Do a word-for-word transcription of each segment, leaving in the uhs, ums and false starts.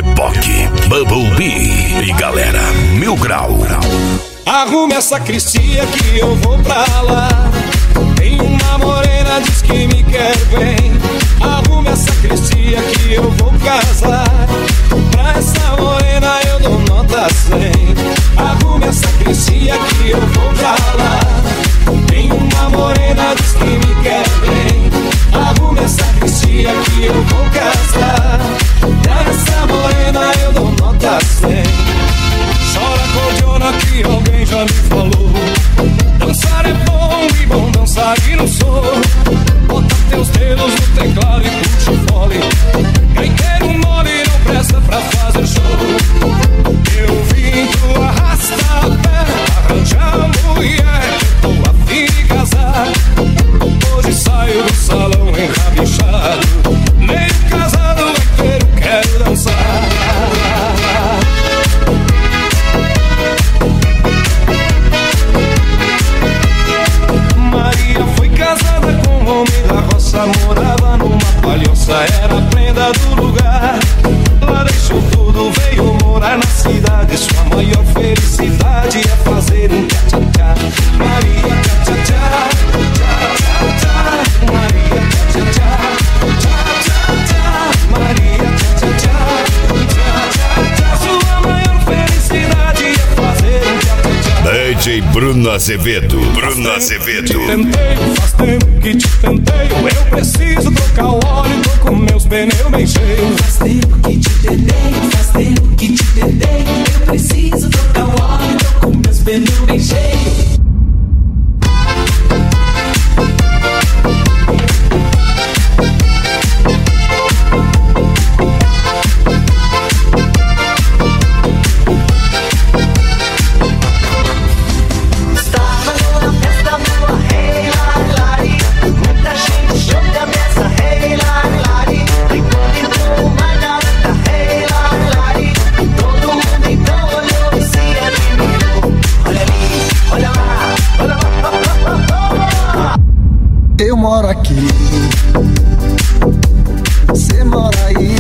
Reboque, Bumblebee e galera, Mil Grau. Arrume essa cristia que eu vou pra lá. Tem uma morena, diz que me quer bem. Arrume essa cristia que eu vou casar. Pra essa morena eu dou nota cem. Arrume essa cristia que eu vou pra lá. Tem uma morena, diz que me quer bem. Arrume essa cristia que eu vou casar. Pra essa morena eu dou nota cem. Chora cordiona que alguém já me falou. Dançar é bom e bom dançar e não sou. Bota teus dedos no teclado e puxa o fole. Gaiteiro mole não presta pra fazer show. Eu vim tu arrasta a pé, arranjar mulher, tô a fim de casar. Hoje saio do salão enrabichado, meio casado, gaiteiro quero dançar. Morava numa palhoça, era a prenda do lugar. Lá deixou tudo, veio morar na cidade. Sua maior felicidade é fazer um tchá-tchá-tchá. Maria tchá-tchá-tchá, tchá-tchá-tchá. Maria tchá-tchá-tchá, tchá-tchá-tchá. Maria tchá-tchá-tchá, tchá-tchá-tchá. Sua maior felicidade é fazer um tchá-tchá-tchá. D J Bruno Azevedo, Bruno Azevedo. Te tentei, faz tempo que te tentei. Eu preciso trocar o óleo, tô com meus pneus bem cheios. Faz tempo que te tentei, faz tempo que te tentei. Eu preciso trocar o óleo, tô com meus pneus bem cheios. Eu moro aqui, você mora aí.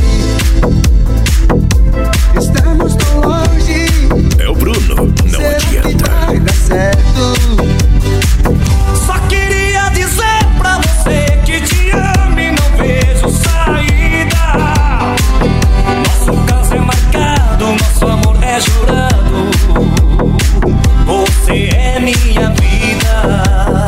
Estamos tão longe. É o Bruno, não adianta. Vai dar certo. Só queria dizer pra você que te amo e não vejo saída. Nosso caso é marcado, nosso amor é jurado. Você é minha vida.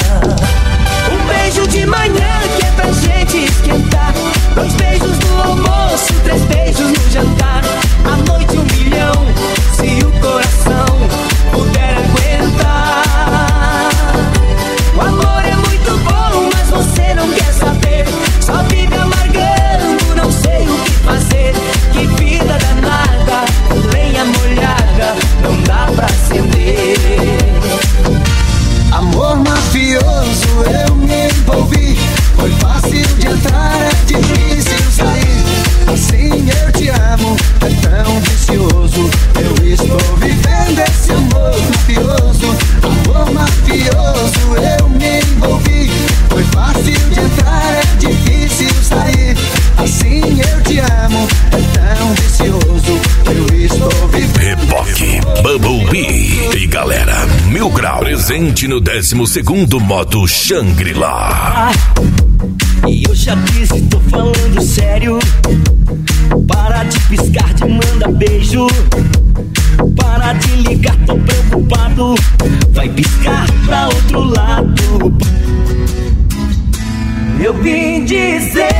De manhã que é pra gente esquentar. Dois beijos no almoço, três beijos no jantar. À noite um milhão, se o coração puder aguentar. O amor é muito bom, mas você não quer saber. Só vive amargando, não sei o que fazer. Que vida danada, lenha molhada, não dá pra acender. Amor mafioso, eu me envolvi. Foi fácil de entrar, é difícil sair. Assim eu te amo, é tão vicioso. Eu estou vivendo esse amor mafioso. Amor mafioso, eu me envolvi. Foi fácil de entrar, é difícil sair. Assim eu te amo, é tão vicioso. Eu estou vivendo. Reboque, Bumblebee e galera, Mil Grau. Presente no décimo segundo modo Shangri-La. Ah, e eu já disse, tô falando sério. Para de piscar, de manda beijo. Para de ligar, tô preocupado. Vai piscar pra outro lado. Eu vim dizer